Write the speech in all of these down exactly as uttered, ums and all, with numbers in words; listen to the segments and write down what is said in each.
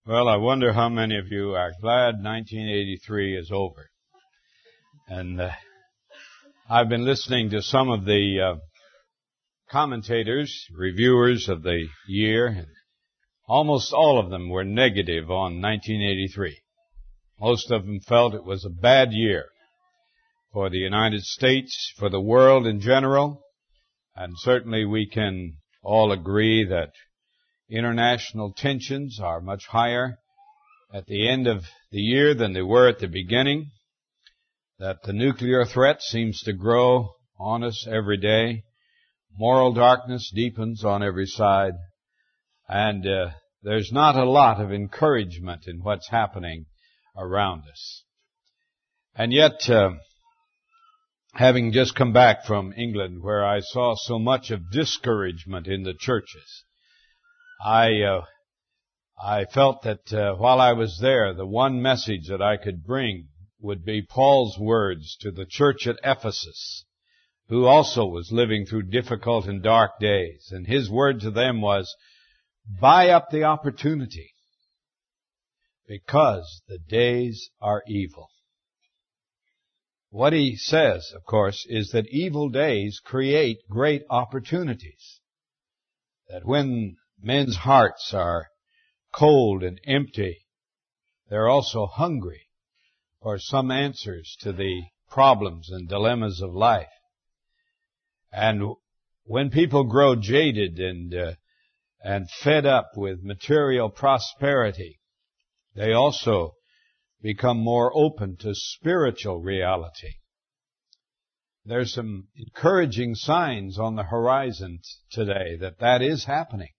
Well, I wonder how many of you are glad nineteen eighty-three is over. And uh, I've been listening to some of the uh, commentators, reviewers of the year, and almost all of them were negative on nineteen eighty-three. Most of them felt it was a bad year for the United States, for the world in general, and certainly we can all agree that international tensions are much higher at the end of the year than they were at the beginning, that the nuclear threat seems to grow on us every day, moral darkness deepens on every side, and uh, there's not a lot of encouragement in what's happening around us. And yet, uh, having just come back from England where I saw so much of discouragement in the churches, I uh, I felt that uh, while I was there, the one message that I could bring would be Paul's words to the church at Ephesus, who also was living through difficult and dark days. And his word to them was, buy up the opportunity, because the days are evil. What he says, of course, is that evil days create great opportunities. That when men's hearts are cold and empty, they're also hungry for some answers to the problems and dilemmas of life. And when people grow jaded and uh, and fed up with material prosperity, they also become more open to spiritual reality. There's some encouraging signs on the horizon today that that is happening.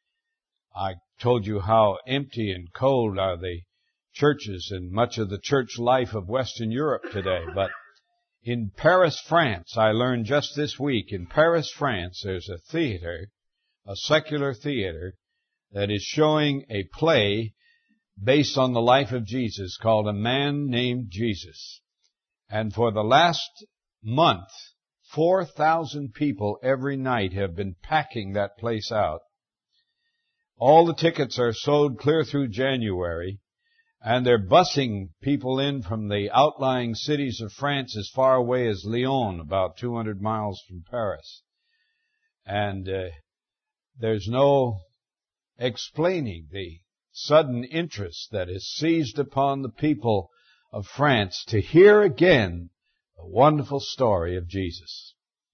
I told you how empty and cold are the churches and much of the church life of Western Europe today. But in Paris, France, I learned just this week, in Paris, France, there's a theater, a secular theater, that is showing a play based on the life of Jesus called A Man Named Jesus. And for the last month, four thousand people every night have been packing that place out. All the tickets are sold clear through January, and they're busing people in from the outlying cities of France as far away as Lyon, about two hundred miles from Paris. And uh, there's no explaining the sudden interest that is seized upon the people of France to hear again the wonderful story of Jesus.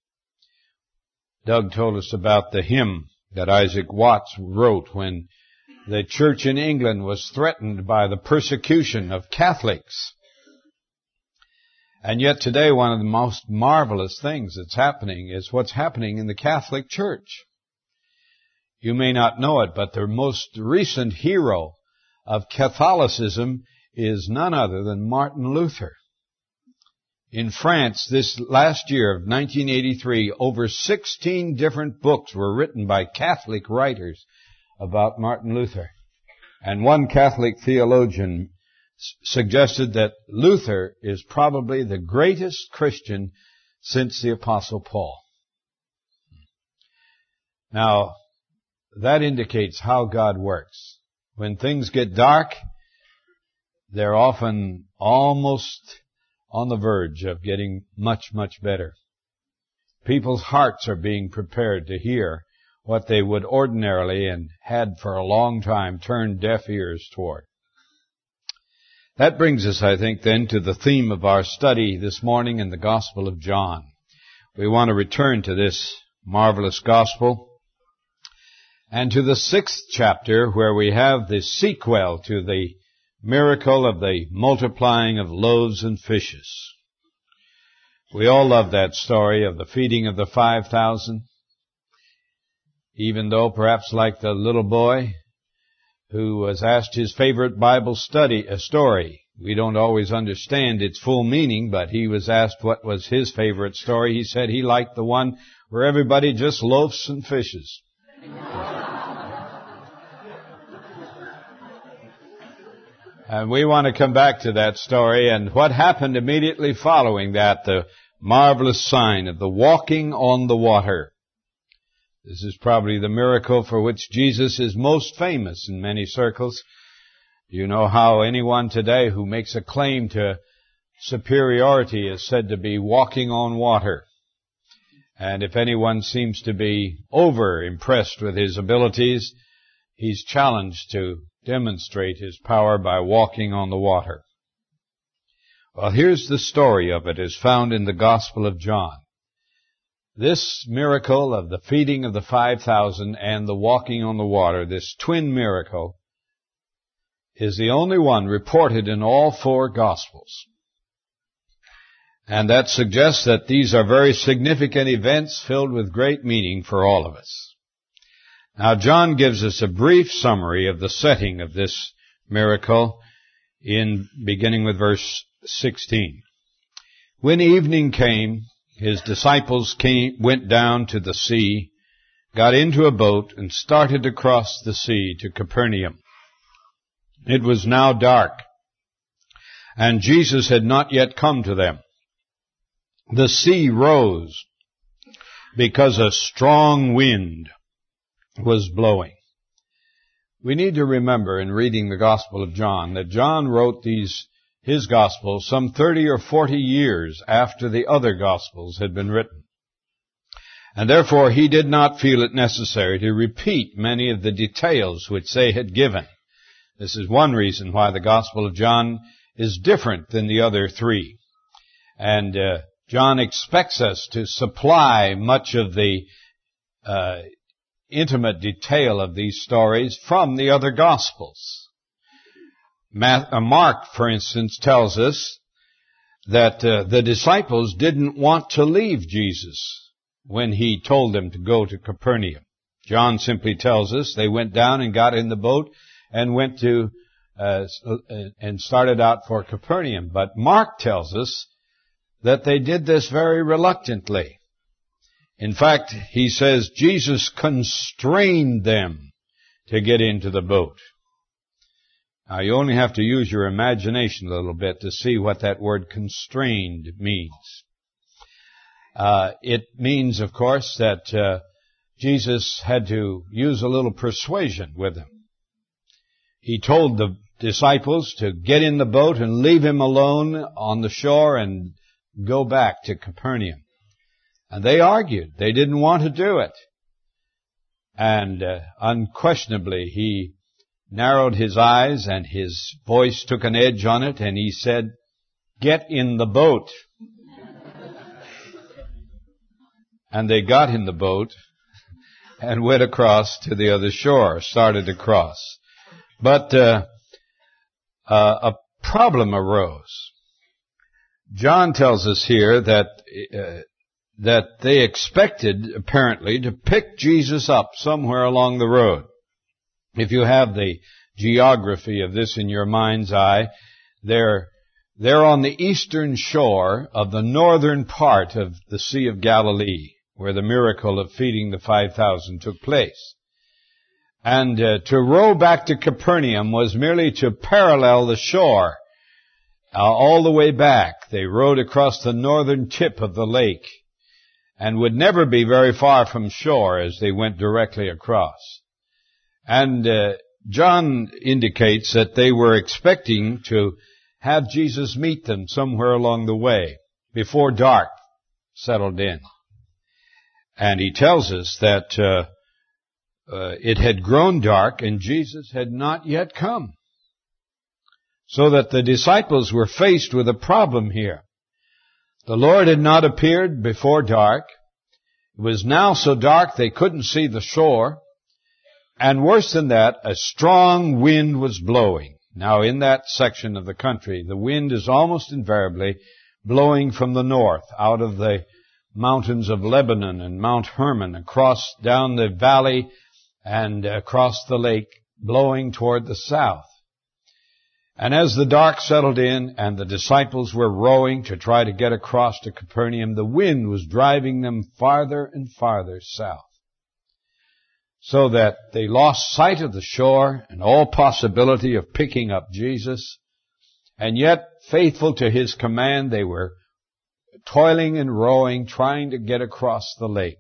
Doug told us about the hymn that Isaac Watts wrote when the church in England was threatened by the persecution of Catholics. And yet today one of the most marvelous things that's happening is what's happening in the Catholic Church. You may not know it, but the most recent hero of Catholicism is none other than Martin Luther. In France, this last year of nineteen eighty-three, over sixteen different books were written by Catholic writers about Martin Luther. And one Catholic theologian s- suggested that Luther is probably the greatest Christian since the Apostle Paul. Now, that indicates how God works. When things get dark, they're often almost on the verge of getting much, much better. People's hearts are being prepared to hear what they would ordinarily and had for a long time turned deaf ears toward. That brings us, I think, then to the theme of our study this morning in the Gospel of John. We want to return to this marvelous Gospel and to the sixth chapter where we have the sequel to the miracle of the multiplying of loaves and fishes. We all love that story of the feeding of the five thousand, even though perhaps like the little boy who was asked his favorite Bible study, a story. We don't always understand its full meaning, but he was asked what was his favorite story. He said he liked the one where everybody just loaves and fishes. And we want to come back to that story and what happened immediately following that, the marvelous sign of the walking on the water. This is probably the miracle for which Jesus is most famous in many circles. You know how anyone today who makes a claim to superiority is said to be walking on water. And if anyone seems to be over impressed with his abilities, he's challenged to demonstrate his power by walking on the water. Well, here's the story of it as found in the Gospel of John. This miracle of the feeding of the five thousand and the walking on the water, this twin miracle, is the only one reported in all four Gospels. And that suggests that these are very significant events filled with great meaning for all of us. Now, John gives us a brief summary of the setting of this miracle in beginning with verse sixteen. When evening came, his disciples came, went down to the sea, got into a boat, and started to cross the sea to Capernaum. It was now dark, and Jesus had not yet come to them. The sea rose because a strong wind was blowing. We need to remember in reading the Gospel of John that John wrote these, his Gospel, some thirty or forty years after the other Gospels had been written. And therefore he did not feel it necessary to repeat many of the details which they had given. This is one reason why the Gospel of John is different than the other three. And uh, John expects us to supply much of the uh, intimate detail of these stories from the other Gospels. Mark, for instance, tells us that uh, the disciples didn't want to leave Jesus when he told them to go to Capernaum. John simply tells us they went down and got in the boat and went to uh, and started out for Capernaum. But Mark tells us that they did this very reluctantly. In fact, he says Jesus constrained them to get into the boat. Now, you only have to use your imagination a little bit to see what that word constrained means. Uh, it means, of course, that uh, Jesus had to use a little persuasion with them. He told the disciples to get in the boat and leave him alone on the shore and go back to Capernaum. And they argued. They didn't want to do it. And uh, unquestionably, he narrowed his eyes and his voice took an edge on it, and he said, "Get in the boat." And they got in the boat and went across to the other shore, started to cross. But uh, uh, a problem arose. John tells us here that uh, that they expected, apparently, to pick Jesus up somewhere along the road. If you have the geography of this in your mind's eye, they're, they're on the eastern shore of the northern part of the Sea of Galilee, where the miracle of feeding the five thousand took place. And uh, to row back to Capernaum was merely to parallel the shore. Uh, all the way back, they rowed across the northern tip of the lake and would never be very far from shore as they went directly across. And uh, John indicates that they were expecting to have Jesus meet them somewhere along the way before dark settled in. And he tells us that uh, uh, it had grown dark and Jesus had not yet come. So that the disciples were faced with a problem here. The Lord had not appeared before dark. It was now so dark they couldn't see the shore. And worse than that, a strong wind was blowing. Now, in that section of the country, the wind is almost invariably blowing from the north, out of the mountains of Lebanon and Mount Hermon, across down the valley and across the lake, blowing toward the south. And as the dark settled in and the disciples were rowing to try to get across to Capernaum, the wind was driving them farther and farther south, so that they lost sight of the shore and all possibility of picking up Jesus. And yet, faithful to his command, they were toiling and rowing, trying to get across the lake.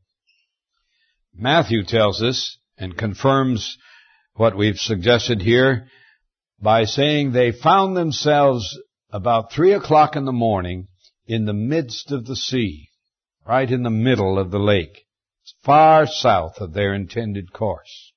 Matthew tells us, and confirms what we've suggested here, by saying they found themselves about three o'clock in the morning in the midst of the sea, right in the middle of the lake, far south of their intended course.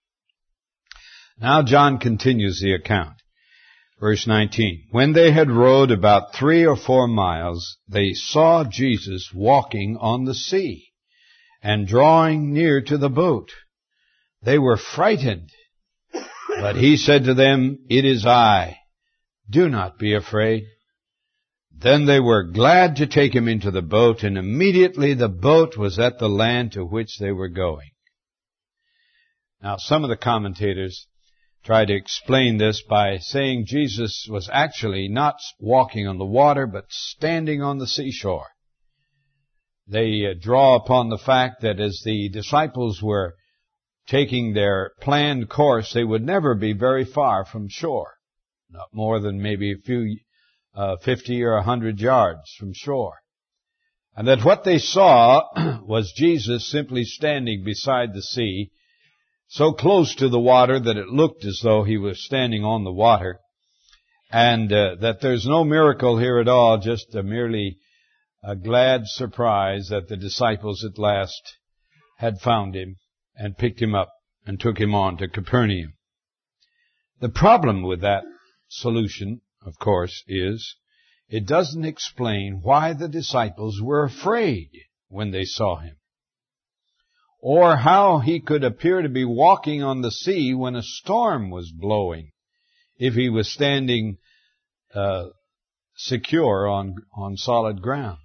Now John continues the account. Verse nineteen, when they had rowed about three or four miles, they saw Jesus walking on the sea and drawing near to the boat. They were frightened, but he said to them, it is I. Do not be afraid. Then they were glad to take him into the boat, and immediately the boat was at the land to which they were going. Now, some of the commentators try to explain this by saying Jesus was actually not walking on the water, but standing on the seashore. They uh, draw upon the fact that as the disciples were taking their planned course, they would never be very far from shore, not more than maybe a few, uh, fifty or a hundred yards from shore. And that what they saw was Jesus simply standing beside the sea, so close to the water that it looked as though he was standing on the water, and uh, that there's no miracle here at all, just a merely a glad surprise that the disciples at last had found him and picked him up and took him on to Capernaum. The problem with that solution, of course, is it doesn't explain why the disciples were afraid when they saw him, or how he could appear to be walking on the sea when a storm was blowing, if he was standing uh, secure on, on solid ground.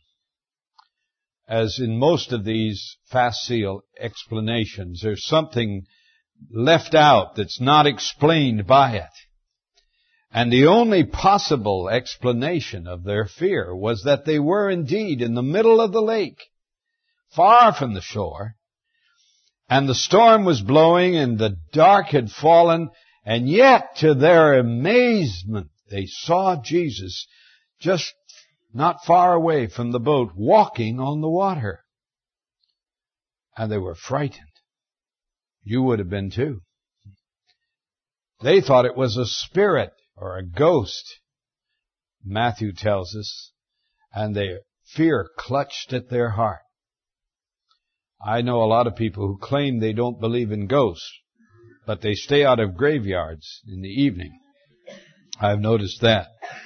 As in most of these facile explanations, there's something left out that's not explained by it. And the only possible explanation of their fear was that they were indeed in the middle of the lake, far from the shore, and the storm was blowing and the dark had fallen, and yet, to their amazement, they saw Jesus just not far away from the boat, walking on the water. And they were frightened. You would have been too. They thought it was a spirit or a ghost, Matthew tells us, and their fear clutched at their heart. I know a lot of people who claim they don't believe in ghosts, but they stay out of graveyards in the evening. I've noticed that.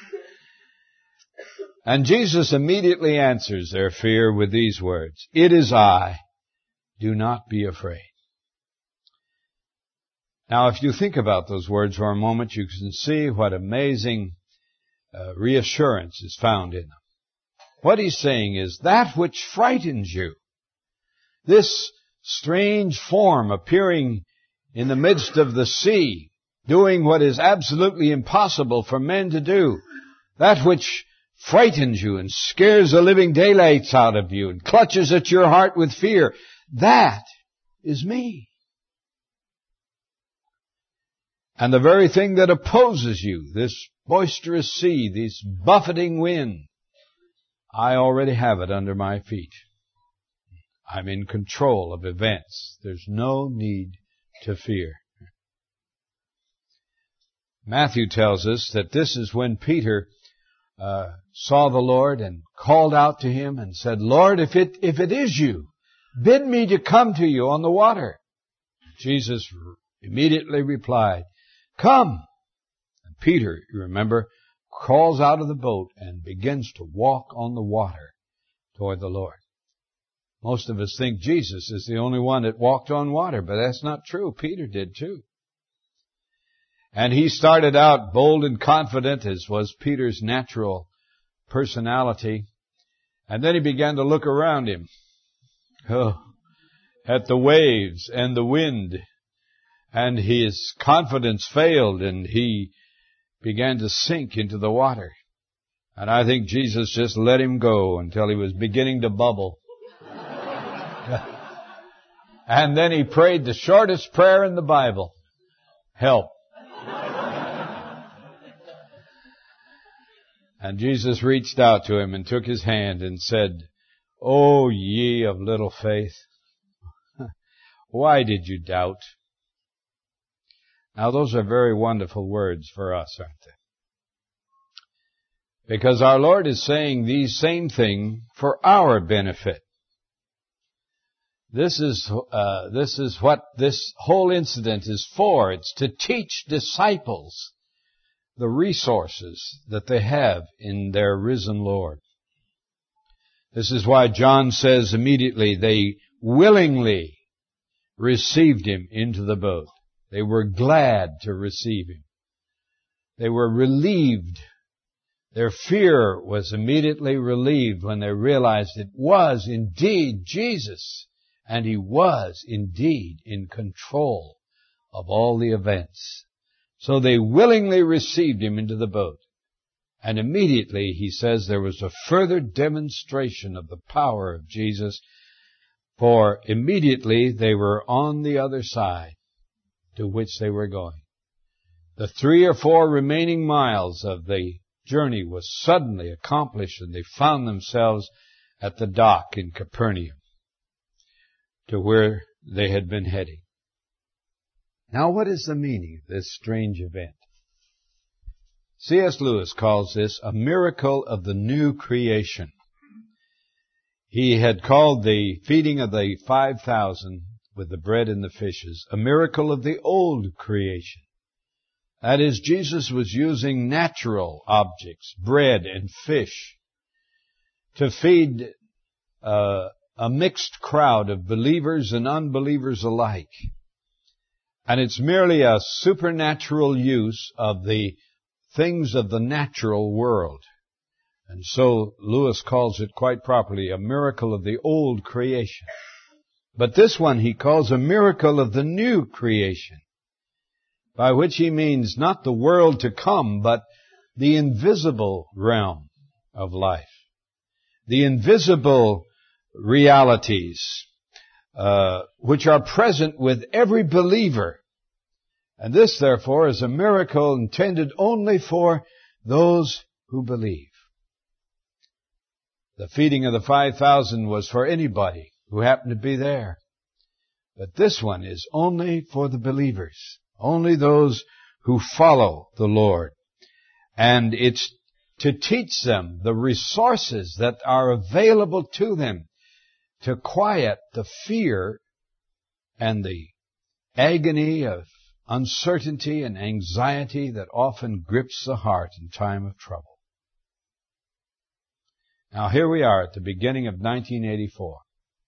And Jesus immediately answers their fear with these words, it is I, do not be afraid. Now, if you think about those words for a moment, you can see what amazing uh, reassurance is found in them. What he's saying is, that which frightens you, this strange form appearing in the midst of the sea, doing what is absolutely impossible for men to do, that which frightens you and scares the living daylights out of you and clutches at your heart with fear, that is me. And the very thing that opposes you, this boisterous sea, this buffeting wind, I already have it under my feet. I'm in control of events. There's no need to fear. Matthew tells us that this is when Peter uh, saw the Lord and called out to him and said, Lord, if it, if it is you, bid me to come to you on the water. Jesus immediately replied, come. And Peter, you remember, crawls out of the boat and begins to walk on the water toward the Lord. Most of us think Jesus is the only one that walked on water, but that's not true. Peter did too. And he started out bold and confident, as was Peter's natural personality. And then he began to look around him, oh, at the waves and the wind. And his confidence failed, and he began to sink into the water. And I think Jesus just let him go until he was beginning to bubble. And then he prayed the shortest prayer in the Bible. Help. And Jesus reached out to him and took his hand and said, O ye of little faith, why did you doubt? Now those are very wonderful words for us, aren't they? Because our Lord is saying these same things for our benefit. This is, uh, this is what this whole incident is for. It's to teach disciples the resources that they have in their risen Lord. This is why John says immediately they willingly received him into the boat. They were glad to receive him. They were relieved. Their fear was immediately relieved when they realized it was indeed Jesus, and he was indeed in control of all the events. So they willingly received him into the boat. And immediately, he says, there was a further demonstration of the power of Jesus, for immediately they were on the other side to which they were going. The three or four remaining miles of the journey was suddenly accomplished, and they found themselves at the dock in Capernaum, to where they had been heading. Now, what is the meaning of this strange event? C S Lewis calls this a miracle of the new creation. He had called the feeding of the five thousand with the bread and the fishes a miracle of the old creation. That is, Jesus was using natural objects, bread and fish, to feed uh, a mixed crowd of believers and unbelievers alike. And it's merely a supernatural use of the things of the natural world. And so Lewis calls it quite properly a miracle of the old creation. But this one he calls a miracle of the new creation, by which he means not the world to come, but the invisible realm of life. The invisible realities, uh, which are present with every believer. And this, therefore, is a miracle intended only for those who believe. The feeding of the five thousand was for anybody who happened to be there. But this one is only for the believers, only those who follow the Lord. And it's to teach them the resources that are available to them to quiet the fear and the agony of uncertainty and anxiety that often grips the heart in time of trouble. Now here we are at the beginning of nineteen eighty-four.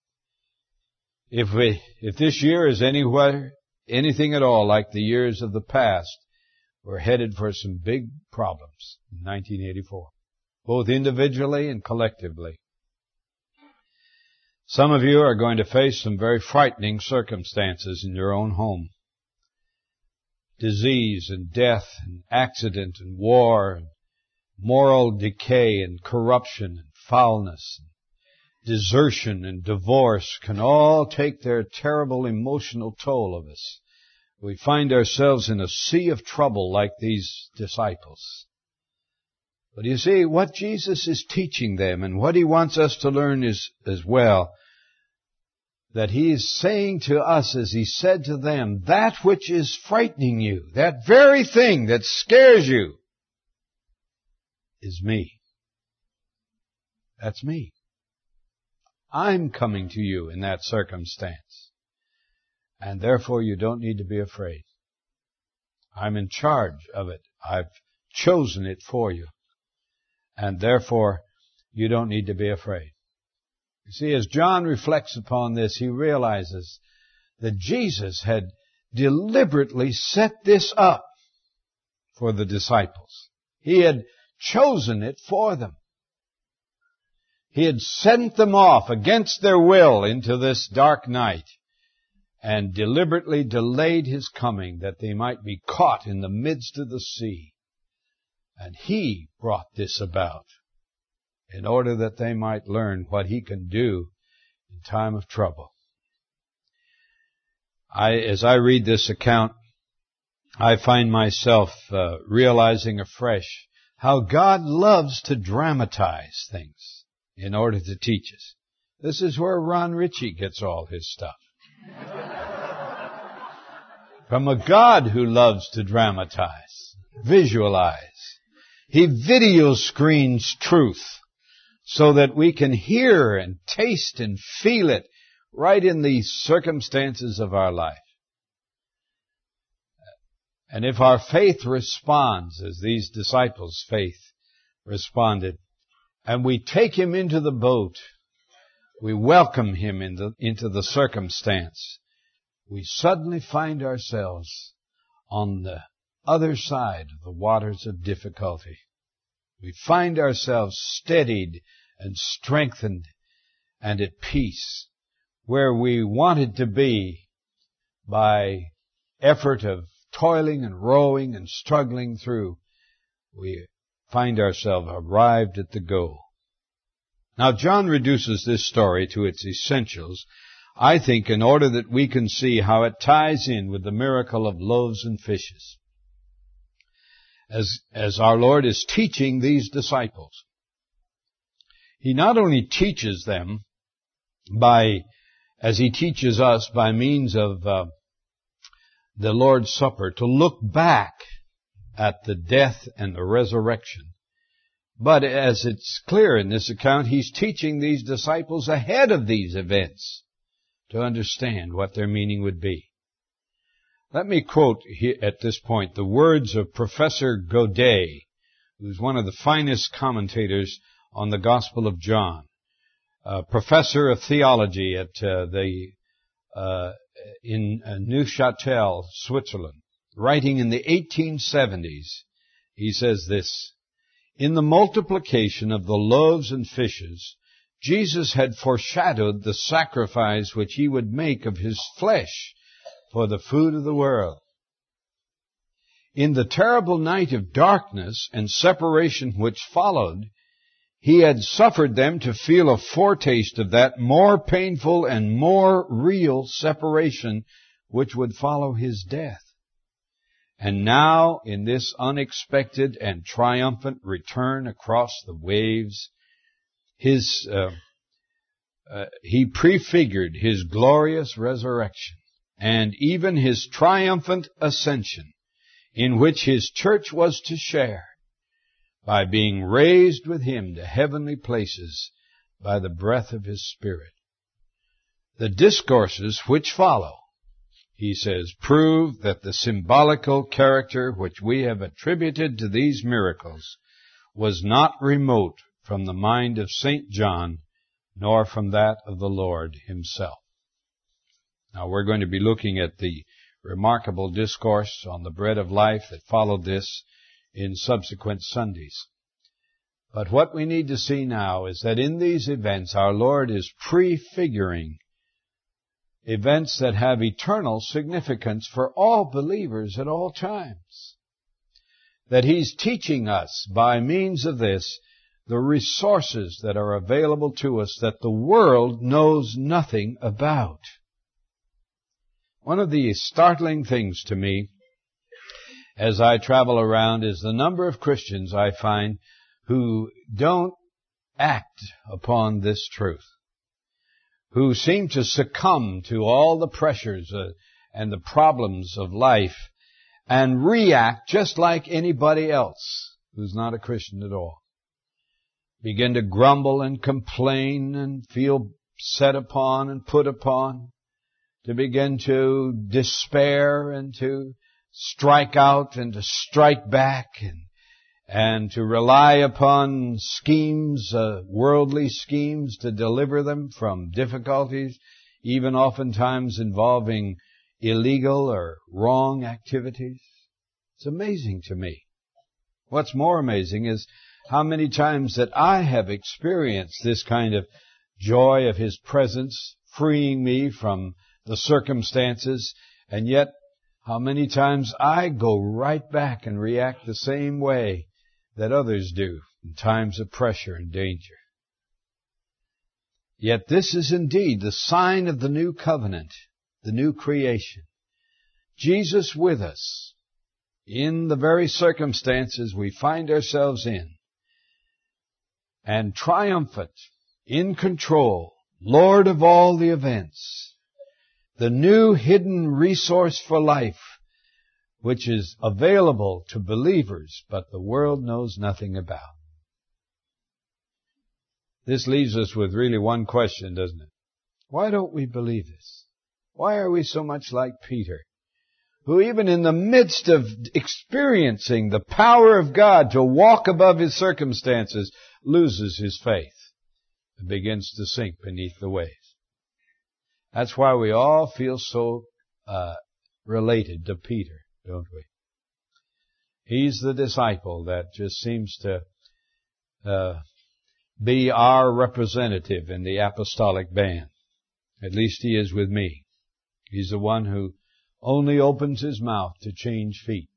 If we, if this year is anywhere, anything at all like the years of the past, we're headed for some big problems in nineteen eighty-four, both individually and collectively. Some of you are going to face some very frightening circumstances in your own home. Disease and death and accident and war and moral decay and corruption and foulness and desertion and divorce can all take their terrible emotional toll of us. We find ourselves in a sea of trouble like these disciples. But you see, what Jesus is teaching them and what he wants us to learn is as well, that he is saying to us, as he said to them, that which is frightening you, that very thing that scares you, is me. That's me. I'm coming to you in that circumstance. And therefore you don't need to be afraid. I'm in charge of it. I've chosen it for you. And therefore you don't need to be afraid. You see, as John reflects upon this, he realizes that Jesus had deliberately set this up for the disciples. He had chosen it for them. He had sent them off against their will into this dark night and deliberately delayed his coming that they might be caught in the midst of the sea. And he brought this about in order that they might learn what he can do in time of trouble. I, as I read this account, I find myself uh, realizing afresh how God loves to dramatize things in order to teach us. This is where Ron Ritchie gets all his stuff. from a God who loves to dramatize, visualize. He video screens truth so that we can hear and taste and feel it right in the circumstances of our life. And if our faith responds as these disciples' faith responded, and we take him into the boat, we welcome him in the, into the circumstance, we suddenly find ourselves on the other side of the waters of difficulty. We find ourselves steadied and strengthened and at peace, where we wanted to be by effort of toiling and rowing and struggling through. We find ourselves arrived at the goal. Now, John reduces this story to its essentials, I think, in order that we can see how it ties in with the miracle of loaves and fishes. As, as our Lord is teaching these disciples, He not only teaches them by, as He teaches us by means of uh, the Lord's Supper, to look back at the death and the resurrection. But as it's clear in this account, He's teaching these disciples ahead of these events to understand what their meaning would be. Let me quote here at this point the words of Professor Godet, who's one of the finest commentators on the Gospel of John, a professor of theology at uh, the uh, in uh, Neuchâtel, Switzerland. Writing in the eighteen seventies, he says this: in the multiplication of the loaves and fishes, Jesus had foreshadowed the sacrifice which He would make of His flesh for the food of the world. In the terrible night of darkness and separation which followed, He had suffered them to feel a foretaste of that more painful and more real separation which would follow His death. And now, in this unexpected and triumphant return across the waves, his uh, uh, He prefigured His glorious resurrection and even His triumphant ascension, in which His church was to share, by being raised with Him to heavenly places by the breath of His Spirit. The discourses which follow, he says, prove that the symbolical character which we have attributed to these miracles was not remote from the mind of Saint John, nor from that of the Lord Himself. Now, we're going to be looking at the remarkable discourse on the bread of life that followed this in subsequent Sundays. But what we need to see now is that in these events our Lord is prefiguring events that have eternal significance for all believers at all times. That He's teaching us by means of this the resources that are available to us that the world knows nothing about. One of the startling things to me as I travel around is the number of Christians I find who don't act upon this truth, who seem to succumb to all the pressures uh, and the problems of life and react just like anybody else who's not a Christian at all. Begin to grumble and complain and feel set upon and put upon, to begin to despair and to strike out and to strike back and and to rely upon schemes, uh, worldly schemes, to deliver them from difficulties, even oftentimes involving illegal or wrong activities. It's amazing to me. What's more amazing is how many times that I have experienced this kind of joy of His presence, freeing me from the circumstances, and yet how many times I go right back and react the same way that others do in times of pressure and danger. Yet this is indeed the sign of the new covenant, the new creation. Jesus with us in the very circumstances we find ourselves in, and triumphant, in control, Lord of all the events, the new hidden resource for life which is available to believers, but the world knows nothing about. This leaves us with really one question, doesn't it? Why don't we believe this? Why are we so much like Peter, who even in the midst of experiencing the power of God to walk above his circumstances, loses his faith and begins to sink beneath the waves? That's why we all feel so uh, related to Peter, don't we? He's the disciple that just seems to uh, be our representative in the apostolic band. At least he is with me. He's the one who only opens his mouth to change feet.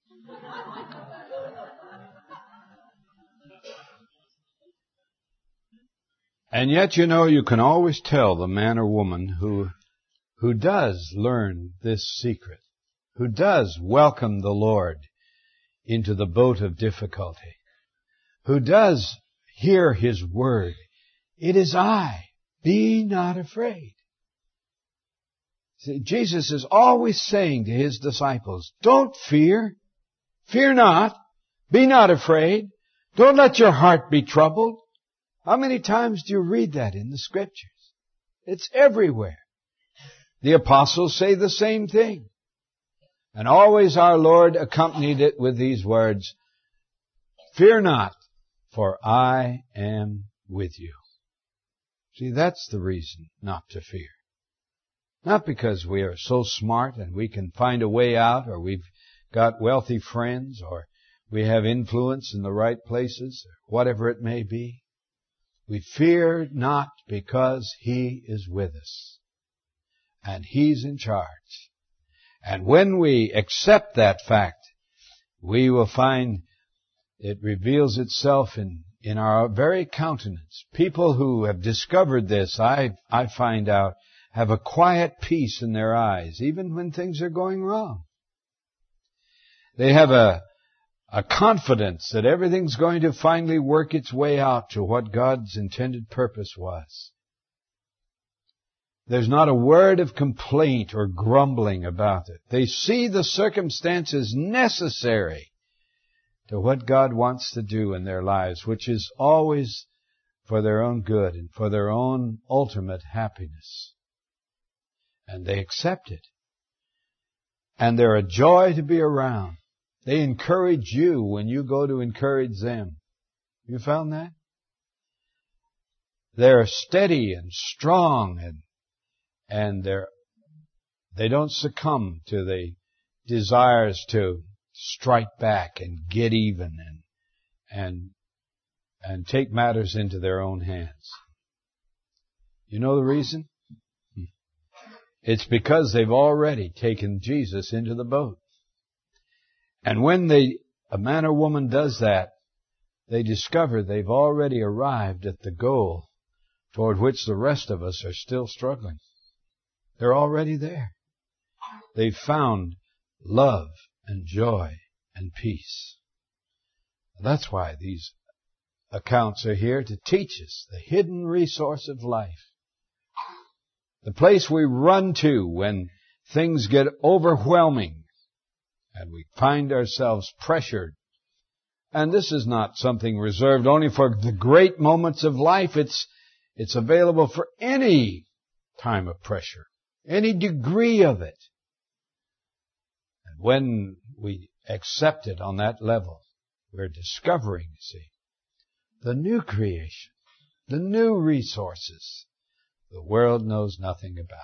And yet, you know, you can always tell the man or woman who, who does learn this secret, who does welcome the Lord into the boat of difficulty, who does hear His word. It is I. Be not afraid. See, Jesus is always saying to His disciples, don't fear. Fear not. Be not afraid. Don't let your heart be troubled. How many times do you read that in the Scriptures? It's everywhere. The apostles say the same thing. And always our Lord accompanied it with these words, fear not, for I am with you. See, that's the reason not to fear. Not because we are so smart and we can find a way out, or we've got wealthy friends, or we have influence in the right places, or whatever it may be. We fear not because He is with us. And He's in charge. And when we accept that fact, we will find it reveals itself in, in our very countenance. People who have discovered this, I, I find out, have a quiet peace in their eyes, even when things are going wrong. They have a, a confidence that everything's going to finally work its way out to what God's intended purpose was. There's not a word of complaint or grumbling about it. They see the circumstances necessary to what God wants to do in their lives, which is always for their own good and for their own ultimate happiness. And they accept it. And they're a joy to be around. They encourage you when you go to encourage them. You found that? They're steady and strong, and and they're they don't succumb to the desires to strike back and get even and and and take matters into their own hands. You know the reason? It's because they've already taken Jesus into the boat. And when they, a man or woman does that, they discover they've already arrived at the goal toward which the rest of us are still struggling. They're already there. They've found love and joy and peace. That's why these accounts are here, to teach us the hidden resource of life. The place we run to when things get overwhelming and we find ourselves pressured. And this is not something reserved only for the great moments of life. It's, it's available for any time of pressure, any degree of it. And when we accept it on that level, we're discovering, you see, the new creation, the new resources the world knows nothing about.